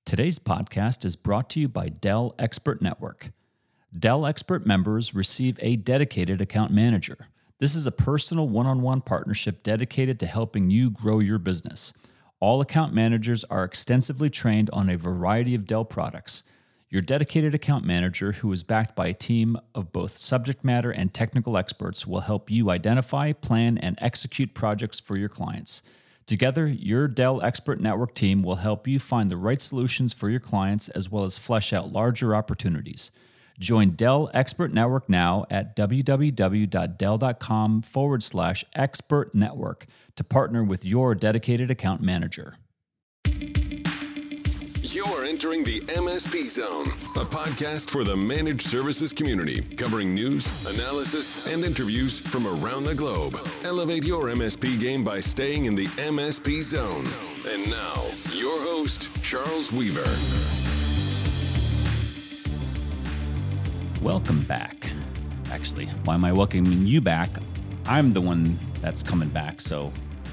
Today's podcast is brought to you by Dell Expert Network. Dell Expert members receive a dedicated account manager. This is a personal one-on-one partnership dedicated to helping you grow your business. All account managers are extensively trained on a variety of Dell products. Your dedicated account manager, who is backed by a team of both subject matter and technical experts, will help you identify, plan, and execute projects for your clients. Together, your Dell Expert Network team will help you find the right solutions for your clients as well as flesh out larger opportunities. Join Dell Expert Network now at www.dell.com/expert network to partner with your dedicated account manager. You're entering the MSP Zone, a podcast for the managed services community, covering news, analysis, and interviews from around the globe. Elevate your MSP game by staying in the MSP Zone. And now, your host, Charles Weaver. Welcome back. Actually, why am I welcoming you back? I'm the one that's coming back, so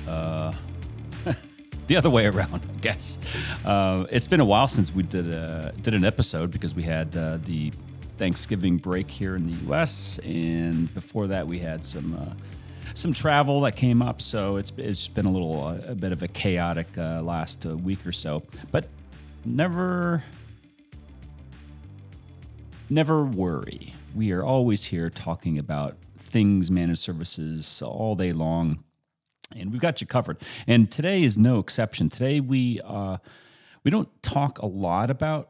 the other way around, I guess. It's been a while since we did an episode because we had the Thanksgiving break here in the U.S., and before that we had some travel that came up. So it's been a bit of a chaotic last week or so. But never worry. We are always here talking about things managed services all day long. And we've got you covered. And today is no exception. Today we don't talk a lot about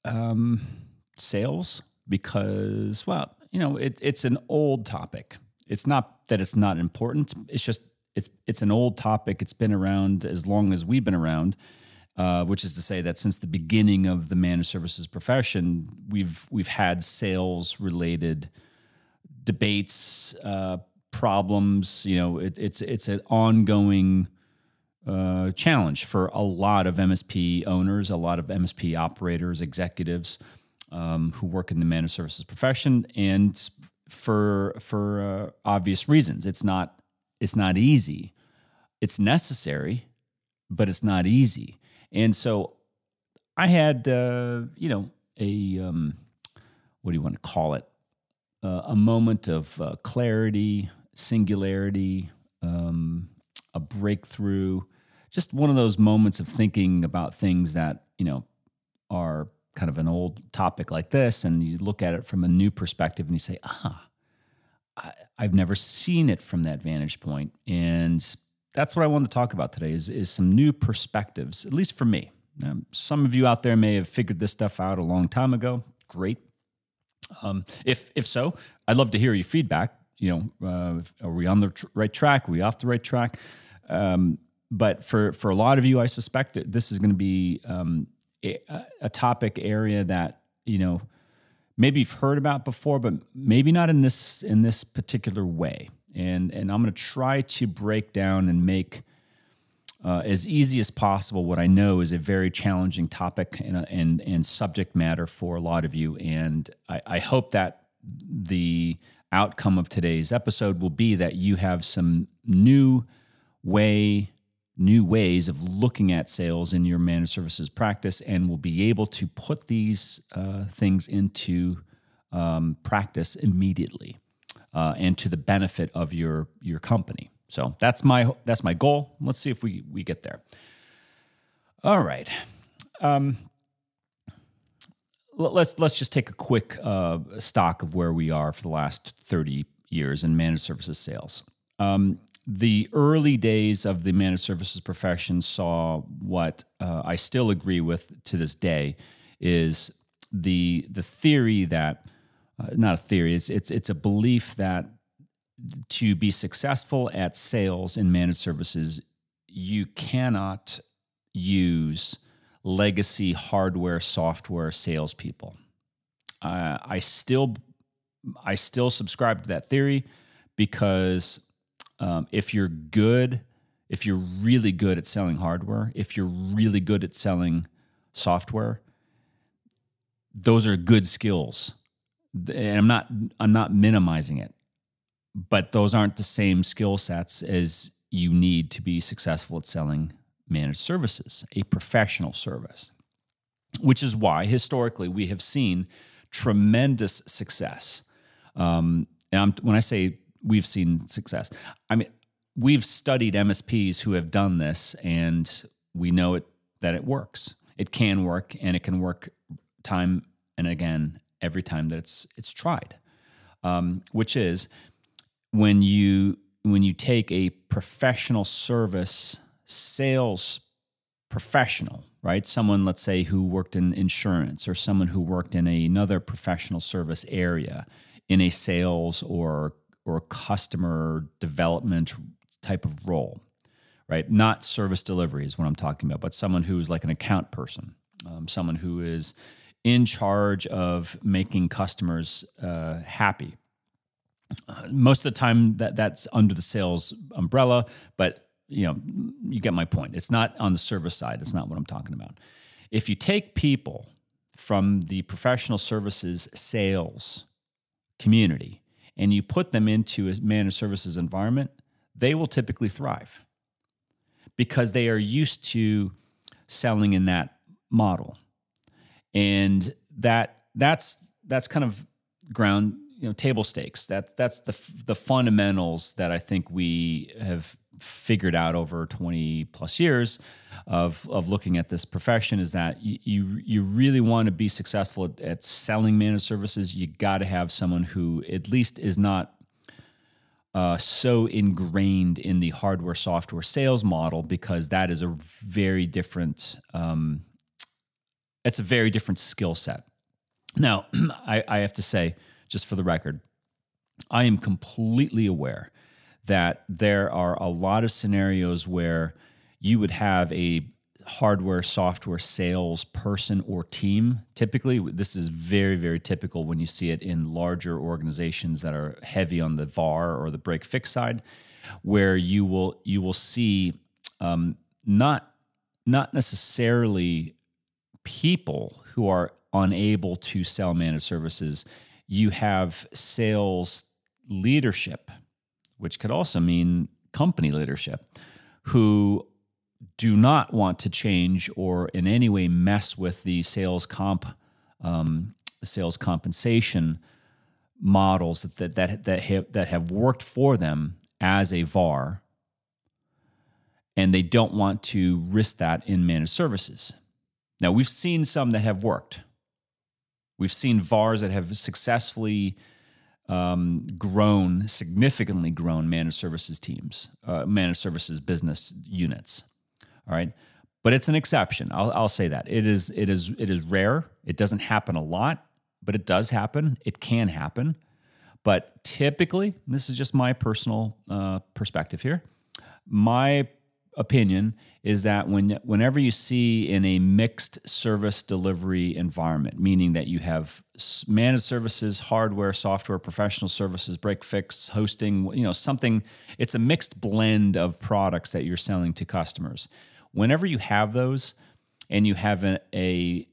sales because, well, it's an old topic. It's not that it's not important. It's just it's an old topic. It's been around as long as we've been around, which is to say that since the beginning of the managed services profession, we've had sales related debates, problems. It's an ongoing challenge for a lot of MSP owners, a lot of MSP operators, executives who work in the managed services profession, and for obvious reasons. It's not easy. It's necessary, but it's not easy. And so I had what do you want to call it? A moment of clarity, singularity, a breakthrough, just one of those moments of thinking about things that, are kind of an old topic like this, and you look at it from a new perspective and you say, I've never seen it from that vantage point. And that's what I wanted to talk about today is some new perspectives, at least for me. Some of you out there may have figured this stuff out a long time ago. Great. If so, I'd love to hear your feedback. Are we on the right track? Are we off the right track? But for a lot of you, I suspect that this is going to be a topic area that maybe you've heard about before, but maybe not in this particular way. And I'm going to try to break down and make as easy as possible what I know is a very challenging topic and subject matter for a lot of you. And I hope that the outcome of today's episode will be that you have some new ways of looking at sales in your managed services practice, and will be able to put these things into practice immediately and to the benefit of your company. So that's my goal. Let's see if we get there. All right. Let's just take a quick stock of where we are for the last 30 years in managed services sales. The early days of the managed services profession saw what I still agree with to this day is the theory that not a theory. It's a belief that to be successful at sales in managed services, you cannot use legacy hardware, software salespeople. I still subscribe to that theory because if you're really good at selling hardware, if you're really good at selling software, those are good skills. And I'm not minimizing it, but those aren't the same skill sets as you need to be successful at selling managed services, a professional service. which is why historically we have seen tremendous success. When I say we've seen success, I mean, we've studied MSPs who have done this, and we know that it works. It can work, and it can work time and again every time that it's tried. Which is when you take a professional service sales professional, right? Someone, let's say, who worked in insurance, or someone who worked in another professional service area in a sales or customer development type of role, right? Not service delivery is what I'm talking about, but someone who's like an account person, someone who is in charge of making customers happy. Most of the time that's under the sales umbrella, but you get my point. It's not on the service side. It's not what I'm talking about. If you take people from the professional services sales community and you put them into a managed services environment, they will typically thrive because they are used to selling in that model. And that's kind of ground, table stakes. That's the fundamentals that I think we have figured out over 20 plus years of looking at this profession, is that you really want to be successful at selling managed services. You got to have someone who at least is not so ingrained in the hardware software sales model, because that is a very different it's a very different skill set. Now, I have to say, just for the record, I am completely aware that there are a lot of scenarios where you would have a hardware software sales person or team. Typically, this is very, very typical when you see it in larger organizations that are heavy on the VAR or the break fix side, where you will see not necessarily people who are unable to sell managed services. You have sales leadership, which could also mean company leadership, who do not want to change or in any way mess with the sales compensation models that have worked for them as a VAR, and they don't want to risk that in managed services. Now, we've seen some that have worked. We've seen VARs that have successfully significantly grown managed services teams, managed services business units. All right, but it's an exception. I'll say that it is rare. It doesn't happen a lot, but it does happen. It can happen, but typically, this is just my personal perspective here. My opinion is that whenever you see in a mixed service delivery environment, meaning that you have managed services, hardware, software, professional services, break fix, hosting, something, it's a mixed blend of products that you're selling to customers. Whenever you have those and you have a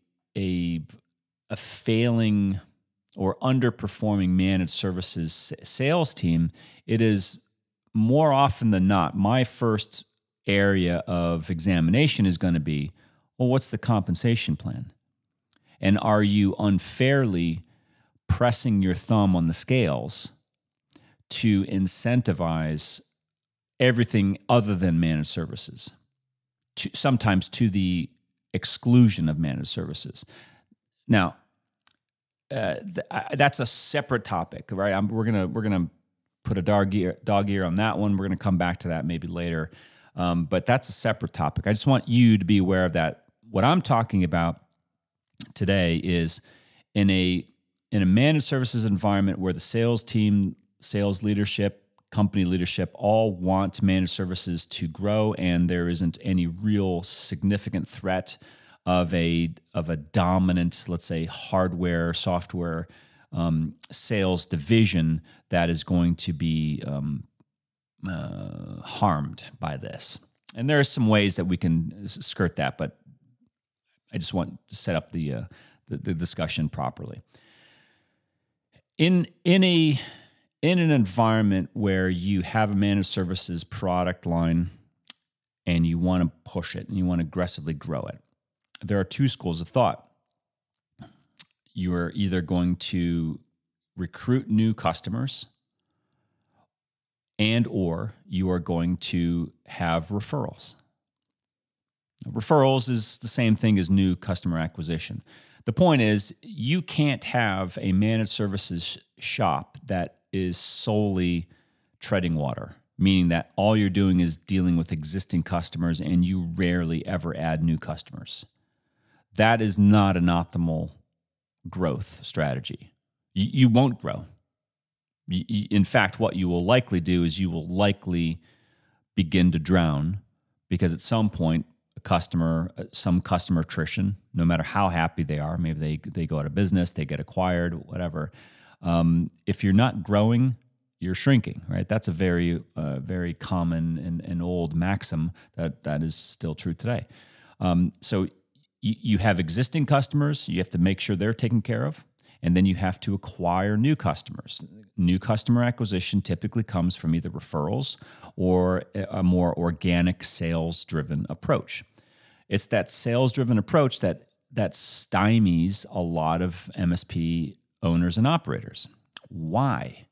failing or underperforming managed services sales team, it is more often than not, my first area of examination is going to be, well, what's the compensation plan? And are you unfairly pressing your thumb on the scales to incentivize everything other than managed services, sometimes to the exclusion of managed services? Now, that's a separate topic, right? We're gonna put a dog ear on that one. We're gonna come back to that maybe later. But that's a separate topic. I just want you to be aware of that. What I'm talking about today is in a managed services environment where the sales team, sales leadership, company leadership all want managed services to grow, and there isn't any real significant threat of a dominant, let's say, hardware, software sales division that is going to be harmed by this. And there are some ways that we can skirt that, but I just want to set up the discussion properly. In an environment where you have a managed services product line and you want to push it and you want to aggressively grow it, there are two schools of thought. You are either going to recruit new customers and or you are going to have referrals. Referrals is the same thing as new customer acquisition. The point is, you can't have a managed services shop that is solely treading water, meaning that all you're doing is dealing with existing customers and you rarely ever add new customers. That is not an optimal growth strategy. You won't grow. In fact, what you will likely do is you will likely begin to drown because at some point, some customer attrition, no matter how happy they are, maybe they go out of business, they get acquired, whatever. If you're not growing, you're shrinking, right? That's a very common and old maxim that is still true today. So you have existing customers, you have to make sure they're taken care of, and then you have to acquire new customers. New customer acquisition typically comes from either referrals or a more organic sales-driven approach. It's that sales-driven approach that stymies a lot of MSP owners and operators. Why?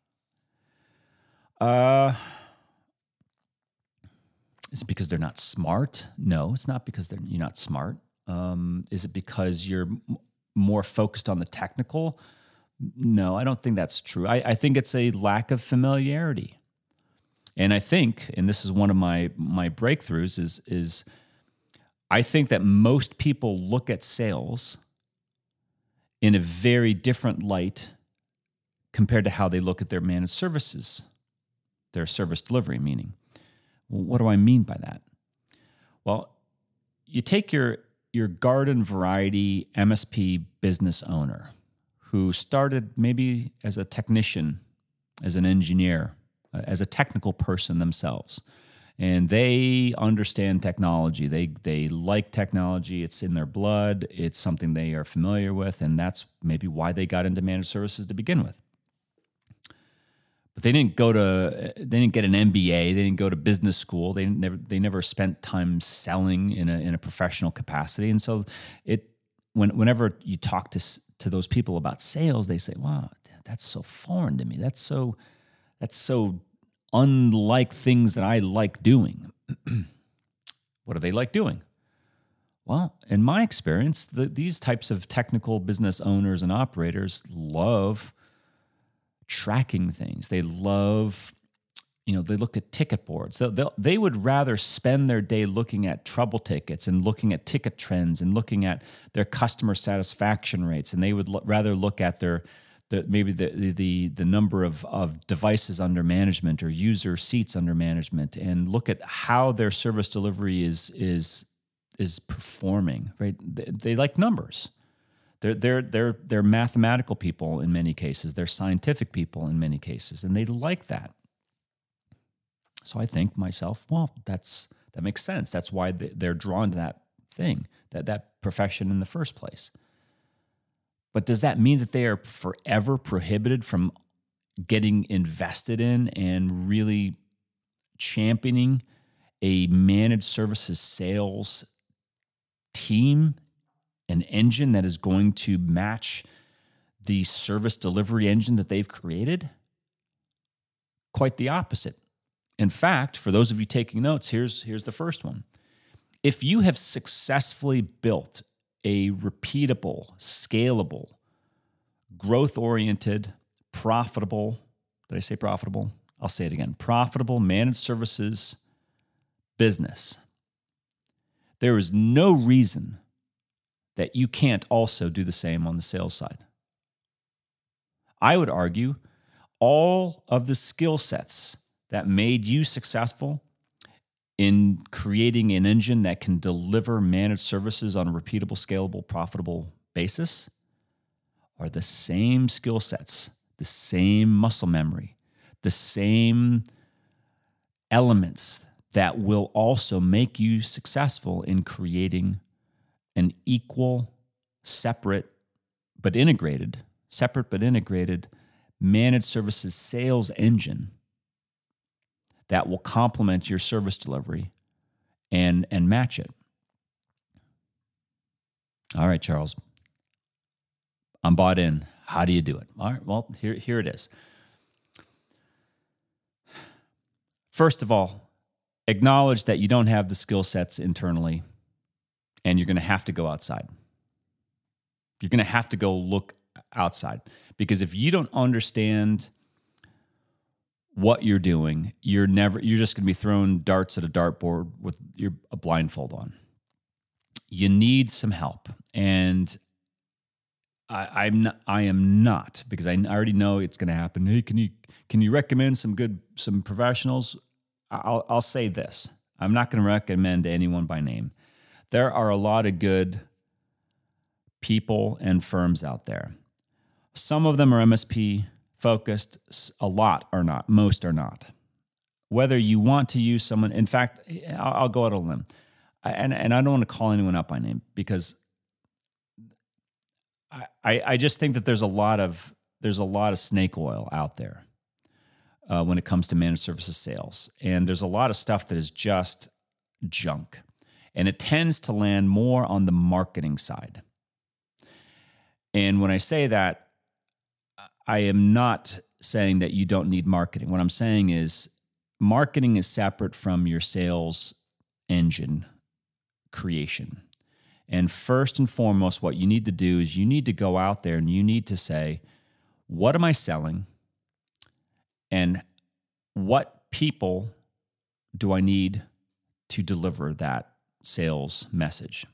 Is it because they're not smart? No, it's not because you're not smart. Is it because you're more focused on the technical? No, I don't think that's true. I think it's a lack of familiarity. And I think, and this is one of my breakthroughs, is I think that most people look at sales in a very different light compared to how they look at their managed services, their service delivery, meaning. Well, what do I mean by that? Well, you take your garden variety MSP business owner who started maybe as a technician, as an engineer, as a technical person themselves. And they understand technology. They like technology. It's in their blood. It's something they are familiar with. And that's maybe why they got into managed services to begin with. But they didn't get an MBA. They didn't go to business school. They never spent time selling in a professional capacity. And so whenever you talk to those people about sales, they say, "Wow, that's so foreign to me. That's so unlike things that I like doing." What do they like doing? Well, in my experience, these types of technical business owners and operators love tracking things. They love, they look at ticket boards. They would rather spend their day looking at trouble tickets and looking at ticket trends and looking at their customer satisfaction rates. And they would rather look at the number of devices under management or user seats under management and look at how their service delivery is performing. Right? They like numbers. They're mathematical people in many cases. They're scientific people in many cases, and they like that. So I think myself, well, that makes sense. That's why they're drawn to that thing, that profession in the first place. But does that mean that they are forever prohibited from getting invested in and really championing a managed services sales team, an engine that is going to match the service delivery engine that they've created? Quite the opposite. In fact, for those of you taking notes, here's the first one. If you have successfully built a repeatable, scalable, growth-oriented, profitable, did I say profitable? I'll say it again. Profitable managed services business, there is no reason that you can't also do the same on the sales side. I would argue all of the skill sets that made you successful in creating an engine that can deliver managed services on a repeatable, scalable, profitable basis are the same skill sets, the same muscle memory, the same elements that will also make you successful in creating an equal, separate but integrated managed services sales engine that will complement your service delivery and match it. All right, Charles, I'm bought in. How do you do it? All right, well, here it is. First of all, acknowledge that you don't have the skill sets internally, and you're going to have to go outside. You're going to have to go look outside, because if you don't understand what you're doing, you're just going to be throwing darts at a dartboard with a blindfold on. You need some help, and I am not, because I already know it's going to happen. Hey, can you recommend some professionals? I'll say this: I'm not going to recommend anyone by name. There are a lot of good people and firms out there. Some of them are MSP focused. A lot are not. Most are not. Whether you want to use someone, in fact, I'll go out on a limb, and I don't want to call anyone up by name, because I just think that there's a lot of snake oil out there when it comes to managed services sales, and there's a lot of stuff that is just junk, and it tends to land more on the marketing side. And when I say that, I am not saying that you don't need marketing. What I'm saying is marketing is separate from your sales engine creation. And first and foremost, what you need to do is you need to go out there and you need to say, what am I selling? And what people do I need to deliver that sales message?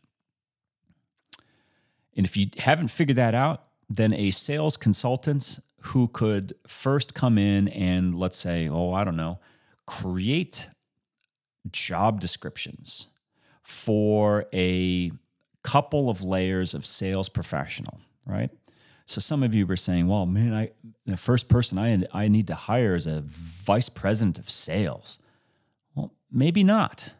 And if you haven't figured that out, then a sales consultant who could first come in and, let's say, create job descriptions for a couple of layers of sales professional, right? So some of you were saying, well, man, the first person I need to hire is a vice president of sales. Well, maybe not.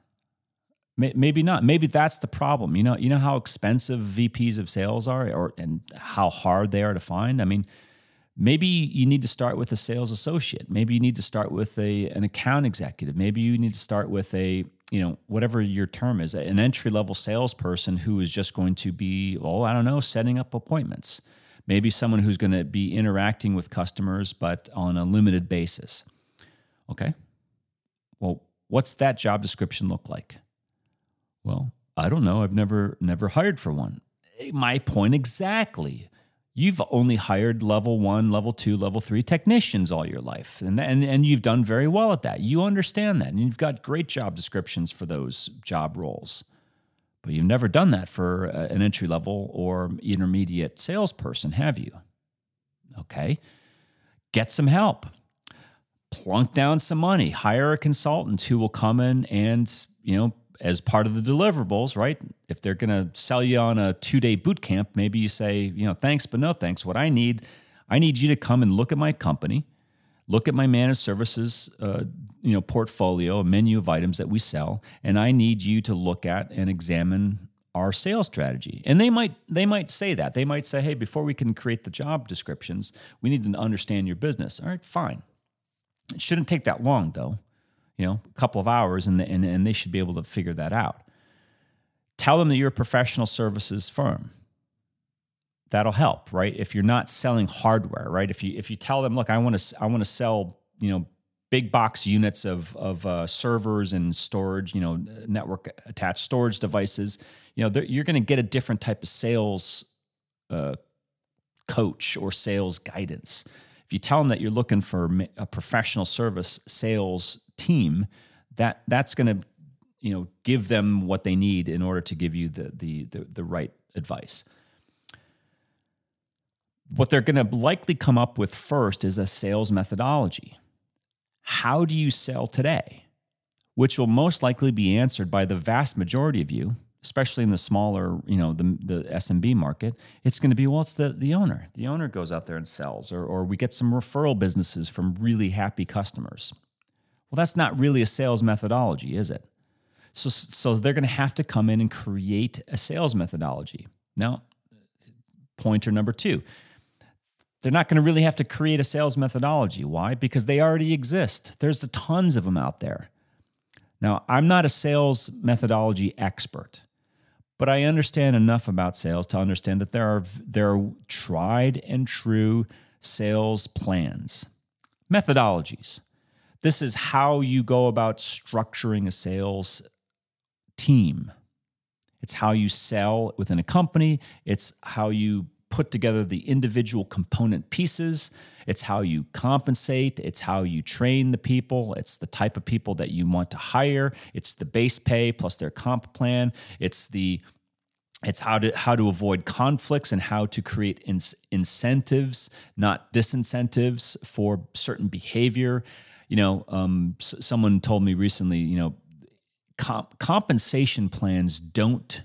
Maybe not. Maybe that's the problem. You know how expensive VPs of sales are, and how hard they are to find. I mean, maybe you need to start with a sales associate. Maybe you need to start with an account executive. Maybe you need to start with whatever your term is, an entry-level salesperson who is just going to be, setting up appointments. Maybe someone who's going to be interacting with customers, but on a limited basis. Okay. Well, what's that job description look like? Well, I don't know. I've never hired for one. My point exactly. You've only hired level 1, level 2, level 3 technicians all your life. And you've done very well at that. You understand that. And you've got great job descriptions for those job roles. But you've never done that for an entry-level or intermediate salesperson, have you? Okay. Get some help. Plunk down some money. Hire a consultant who will come in and, as part of the deliverables, right? If they're going to sell you on a 2-day boot camp, maybe you say, thanks, but no thanks. What I need you to come and look at my company, look at my managed services, portfolio, a menu of items that we sell, and I need you to look at and examine our sales strategy. And they might say that. They might say, hey, before we can create the job descriptions, we need to understand your business. All right, fine. It shouldn't take that long, though. A couple of hours, and they should be able to figure that out. Tell them that you're a professional services firm. That'll help, right? If you're not selling hardware, right? If you tell them, look, I want to sell, big box units of servers and storage, network attached storage devices, you're going to get a different type of sales coach or sales guidance. If you tell them that you're looking for a professional service sales team, that's going to give them what they need in order to give you the right advice. What they're going to likely come up with first is a sales methodology. How do you sell today? Which will most likely be answered by the vast majority of you, especially in the smaller, the SMB market. It's going to be, it's the owner. The owner goes out there and sells, or we get some referral businesses from really happy customers. Well, that's not really a sales methodology, is it? So they're going to have to come in and create a sales methodology. Now, pointer number 2, they're not going to really have to create a sales methodology. Why? Because they already exist. There's tons of them out there. Now, I'm not a sales methodology expert, But I understand enough about sales to understand that there are tried and true sales plans, methodologies. This is how you go about structuring a sales team. It's how you sell within a company. It's how you put together the individual component pieces. It's how you compensate. It's how you train the people. It's the type of people that you want to hire. It's the base pay plus their comp plan. It's how to avoid conflicts and how to create incentives, not disincentives for certain behavior. Someone told me recently, compensation plans don't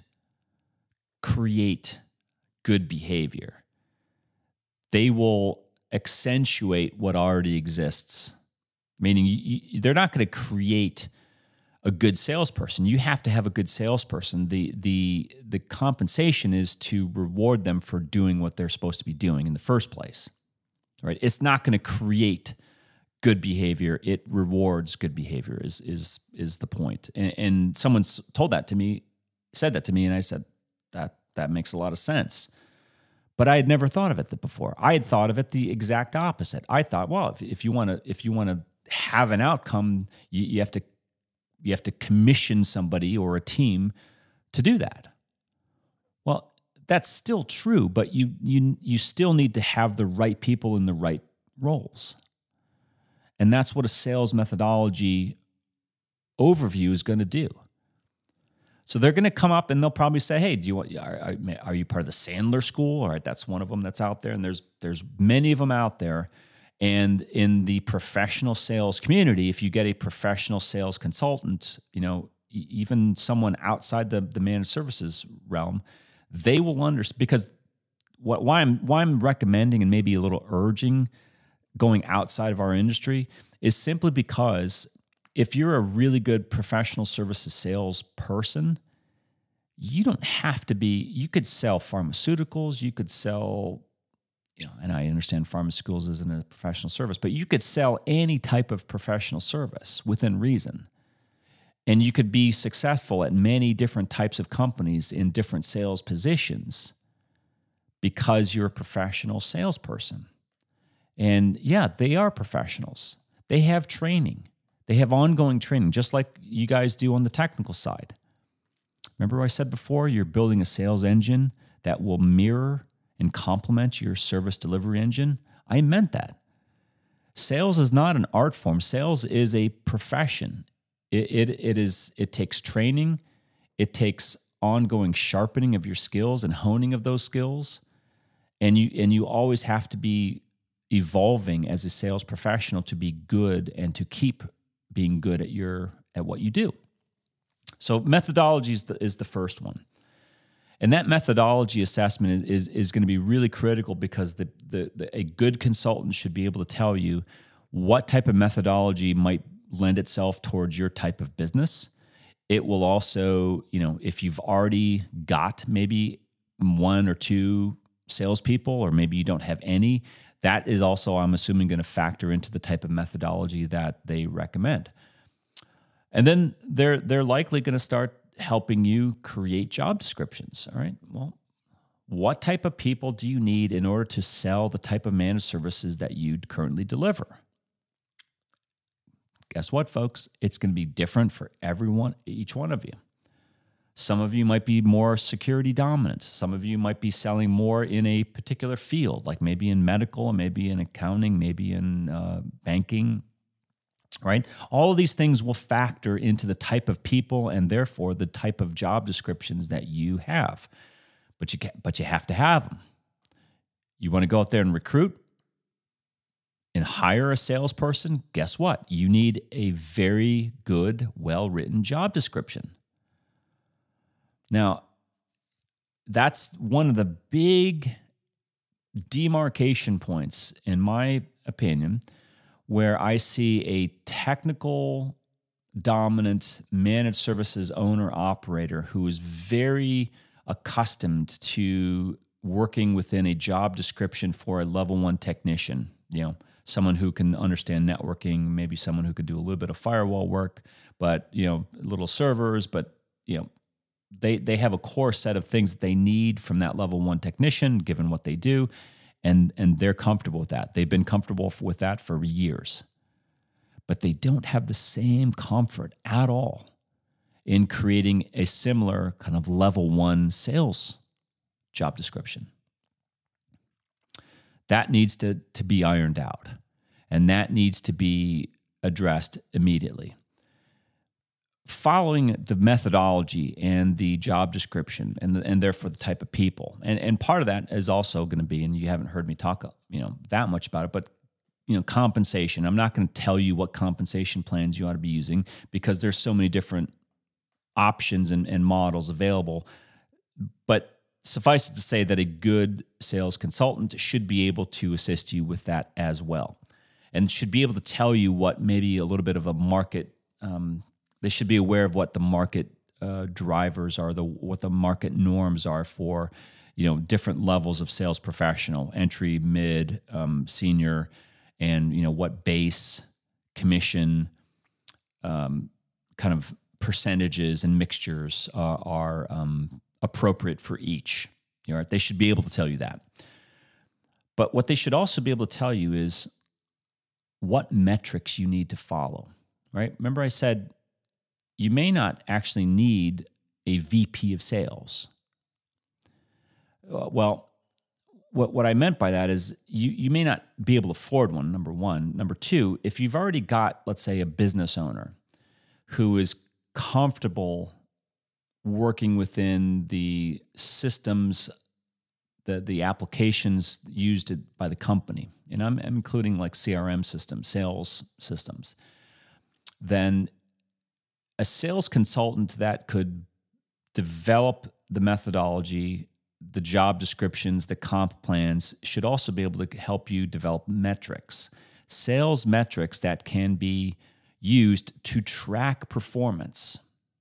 create good behavior. They will accentuate what already exists, meaning they're not going to create a good salesperson. You have to have a good salesperson. The compensation is to reward them for doing what they're supposed to be doing in the first place, right? It's not going to create good behavior. It rewards good behavior is the point. And someone said that to me, and I said, that makes a lot of sense. But I had never thought of it before. I had thought of it the exact opposite. I thought, well, if you want to have an outcome, you have to commission somebody or a team to do that. Well, that's still true, but you still need to have the right people in the right roles. And that's what a sales methodology overview is going to do. So they're going to come up and they'll probably say, "Hey, are you part of the Sandler School?" All right, that's one of them that's out there, and there's many of them out there. And in the professional sales community, if you get a professional sales consultant, even someone outside the managed services realm, they will understand. Because why I'm recommending and maybe a little urging going outside of our industry is simply because if you're a really good professional services sales person, you don't have to be. You could sell pharmaceuticals. You could sell. And I understand pharmaceuticals isn't a professional service, but you could sell any type of professional service within reason. And you could be successful at many different types of companies in different sales positions because you're a professional salesperson. And yeah, they are professionals. They have training. They have ongoing training, just like you guys do on the technical side. Remember what I said before? You're building a sales engine that will mirror and complement your service delivery engine. I meant that. Sales is not an art form. Sales is a profession. It takes training. It takes ongoing sharpening of your skills and honing of those skills. And you always have to be evolving as a sales professional to be good and to keep being good at what you do. So methodology is the first one. And that methodology assessment is going to be really critical because a good consultant should be able to tell you what type of methodology might lend itself towards your type of business. It will also, if you've already got maybe one or two salespeople, or maybe you don't have any, that is also, I'm assuming, going to factor into the type of methodology that they recommend. And then they're likely going to start helping you create job descriptions. All right. Well, what type of people do you need in order to sell the type of managed services that you currently deliver? Guess what, folks? It's going to be different for each one of you. Some of you might be more security dominant. Some of you might be selling more in a particular field, like maybe in medical, maybe in accounting, maybe in banking. Right? All of these things will factor into the type of people and therefore the type of job descriptions that you have. But you have to have them. You want to go out there and recruit and hire a salesperson? Guess what? You need a very good, well-written job description. Now, that's one of the big demarcation points, in my opinion, where I see a technical dominant managed services owner operator who is very accustomed to working within a job description for a level 1 technician, someone who can understand networking, maybe someone who could do a little bit of firewall work, but little servers, but they have a core set of things that they need from that level 1 technician, given what they do, and they're comfortable with that. They've been comfortable with that for years. But they don't have the same comfort at all in creating a similar kind of level 1 sales job description. That needs to be ironed out, and that needs to be addressed immediately. Following the methodology and the job description and therefore the type of people. And part of that is also going to be, and you haven't heard me talk, that much about it, but compensation. I'm not going to tell you what compensation plans you ought to be using because there's so many different options and models available. But suffice it to say that a good sales consultant should be able to assist you with that as well, and should be able to tell you what maybe a little bit of a market. They should be aware of what the market drivers are, what the market norms are for, different levels of sales professional, entry, mid, senior, and what base, commission, kind of percentages and mixtures are appropriate for each. They should be able to tell you that. But what they should also be able to tell you is what metrics you need to follow. Right? Remember, I said you may not actually need a VP of sales. Well, what I meant by that is you may not be able to afford one, number one. Number two, if you've already got, let's say, a business owner who is comfortable working within the systems, the applications used by the company, and I'm including like CRM systems, sales systems, then a sales consultant that could develop the methodology, the job descriptions, the comp plans should also be able to help you develop metrics, sales metrics that can be used to track performance.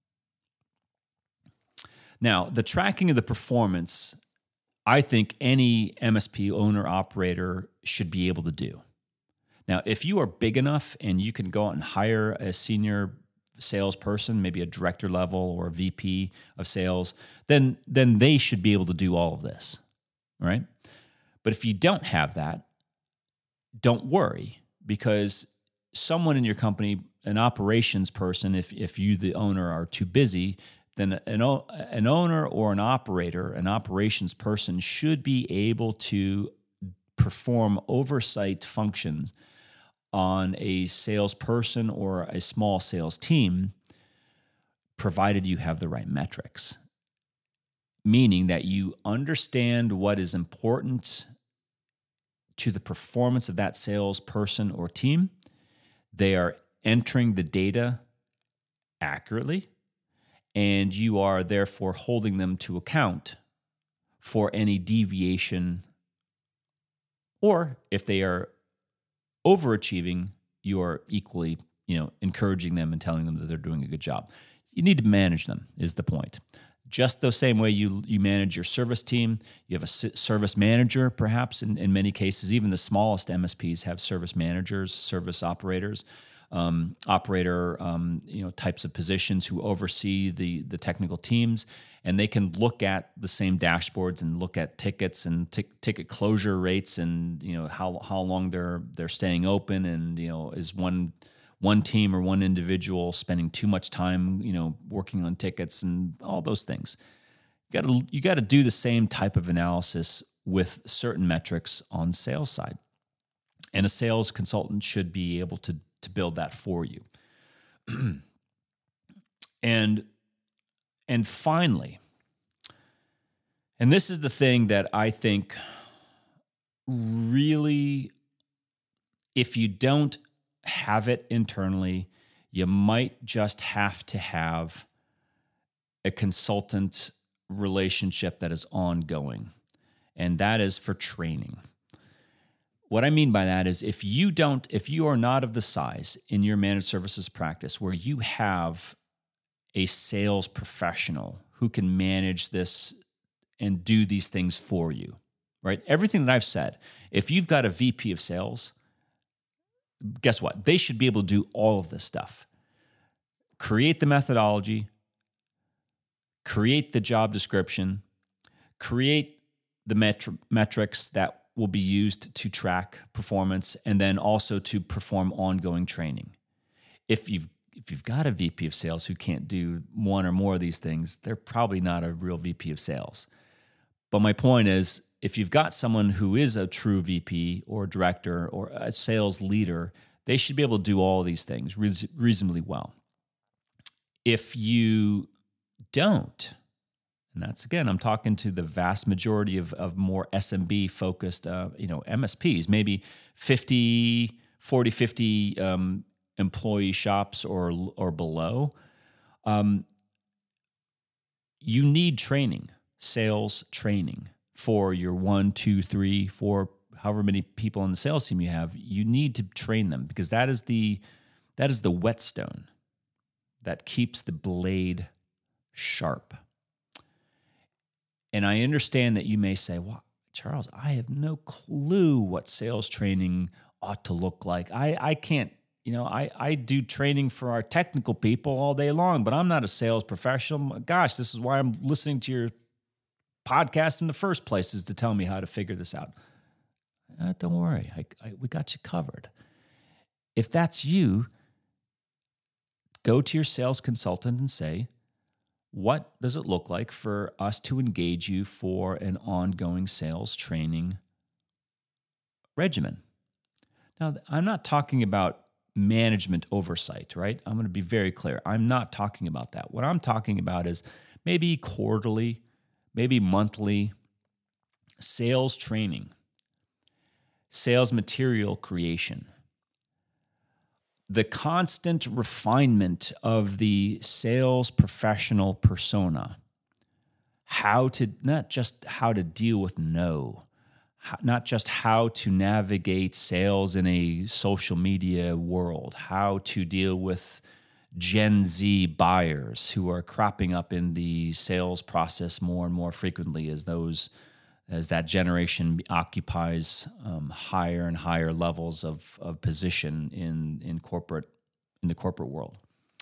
Now, the tracking of the performance, I think any MSP owner operator should be able to do. Now, if you are big enough and you can go out and hire a senior salesperson, maybe a director level or a VP of sales, then they should be able to do all of this, right? But if you don't have that, don't worry, because someone in your company, an operations person, if you, the owner, are too busy, then an owner or an operator, an operations person should be able to perform oversight functions on a salesperson or a small sales team, provided you have the right metrics. Meaning that you understand what is important to the performance of that salesperson or team. They are entering the data accurately, and you are therefore holding them to account for any deviation, or if they are overachieving, you are equally, encouraging them and telling them that they're doing a good job. You need to manage them, is the point. Just the same way you manage your service team, you have a service manager, perhaps in many cases. Even the smallest MSPs have service managers, service operators, types of positions who oversee the technical teams, and they can look at the same dashboards and look at tickets and ticket closure rates, and how long they're staying open, and is one team or one individual spending too much time working on tickets and all those things. You got to do the same type of analysis with certain metrics on the sales side, and a sales consultant should be able to build that for you. And finally, and this is the thing that I think really, if you don't have it internally, you might just have to have a consultant relationship that is ongoing, and that is for training. What I mean by that is if you are not of the size in your managed services practice where you have a sales professional who can manage this and do these things for you, right? Everything that I've said, if you've got a VP of sales, guess what? They should be able to do all of this stuff. Create the methodology, create the job description, create the metrics that will be used to track performance, and then also to perform ongoing training. If you've got a VP of sales who can't do one or more of these things, they're probably not a real VP of sales. But my point is, if you've got someone who is a true VP or director or a sales leader, they should be able to do all these things reasonably well. If you don't, and that's, again, I'm talking to the vast majority of more SMB focused, MSPs, maybe 50 employee shops or below. You need training, sales training for your 1, 2, 3, 4, however many people on the sales team you have. You need to train them, because that is the whetstone that keeps the blade sharp. And I understand that you may say, well, Charles, I have no clue what sales training ought to look like. I can't, I do training for our technical people all day long, but I'm not a sales professional. Gosh, this is why I'm listening to your podcast in the first place, is to tell me how to figure this out. Don't worry, we got you covered. If that's you, go to your sales consultant and say, what does it look like for us to engage you for an ongoing sales training regimen? Now, I'm not talking about management oversight, right? I'm going to be very clear. I'm not talking about that. What I'm talking about is maybe quarterly, maybe monthly sales training, sales material creation, the constant refinement of the sales professional persona, not just how to deal with no, not just how to navigate sales in a social media world, how to deal with Gen Z buyers who are cropping up in the sales process more and more frequently as that generation occupies higher and higher levels of position in the corporate world.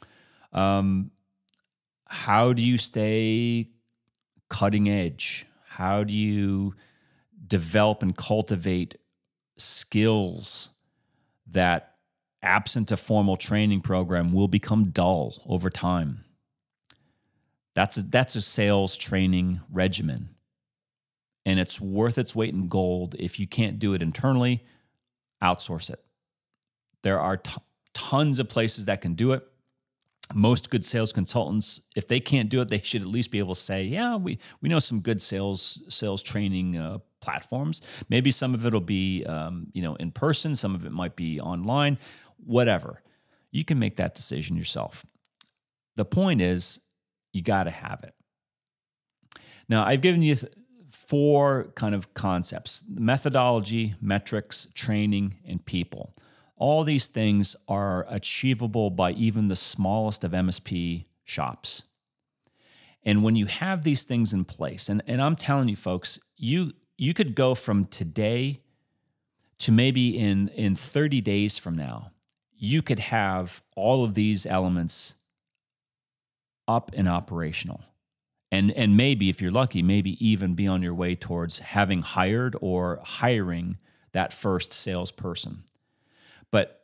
How do you stay cutting edge? How do you develop and cultivate skills that, absent a formal training program, will become dull over time? That's a sales training regimen. And it's worth its weight in gold. If you can't do it internally, outsource it. There are tons of places that can do it. Most good sales consultants, if they can't do it, they should at least be able to say, yeah, we know some good sales training platforms. Maybe some of it will be in person, some of it might be online, whatever. You can make that decision yourself. The point is, you got to have it. Now, I've given you 4 kind of concepts: methodology, metrics, training, and people. All these things are achievable by even the smallest of MSP shops. And when you have these things in place, and I'm telling you folks, you could go from today to maybe in 30 days from now, you could have all of these elements up and operational. And maybe, if you're lucky, maybe even be on your way towards having hired or hiring that first salesperson. But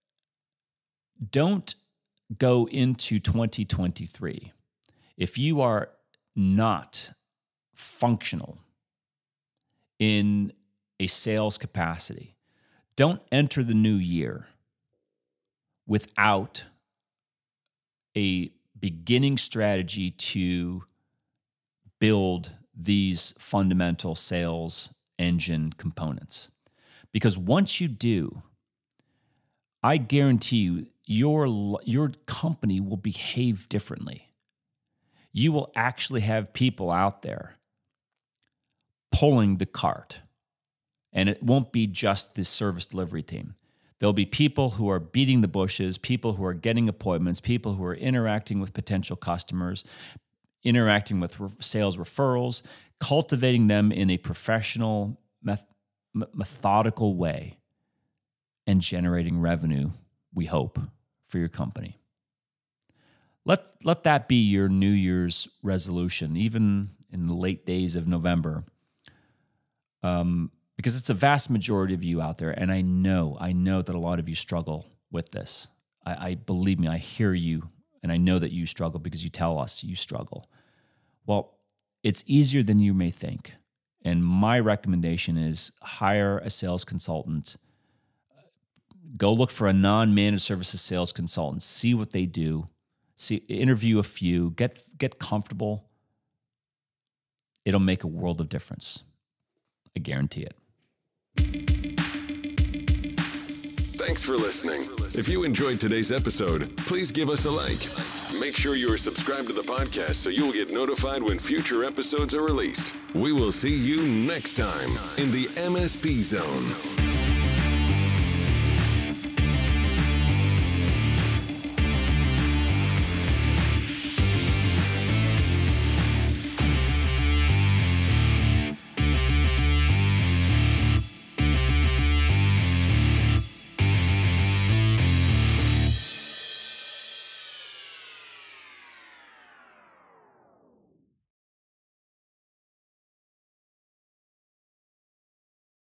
don't go into 2023 if you are not functional in a sales capacity. Don't enter the new year without a beginning strategy to build these fundamental sales engine components. Because once you do, I guarantee you, your company will behave differently. You will actually have people out there pulling the cart. And it won't be just the service delivery team. There'll be people who are beating the bushes, people who are getting appointments, people who are interacting with potential customers, interacting with sales referrals, cultivating them in a professional, methodical way, and generating revenue, we hope, for your company. Let that be your New Year's resolution, even in the late days of November. Because it's a vast majority of you out there, and I know that a lot of you struggle with this. I believe me, I hear you, and I know that you struggle because you tell us you struggle. Well, it's easier than you may think. And my recommendation is hire a sales consultant. Go look for a non-managed services sales consultant. See what they do. Interview a few. Get comfortable. It'll make a world of difference. I guarantee it. Thanks for listening. If you enjoyed today's episode, please give us a like. Make sure you are subscribed to the podcast so you will get notified when future episodes are released. We will see you next time in the MSP Zone.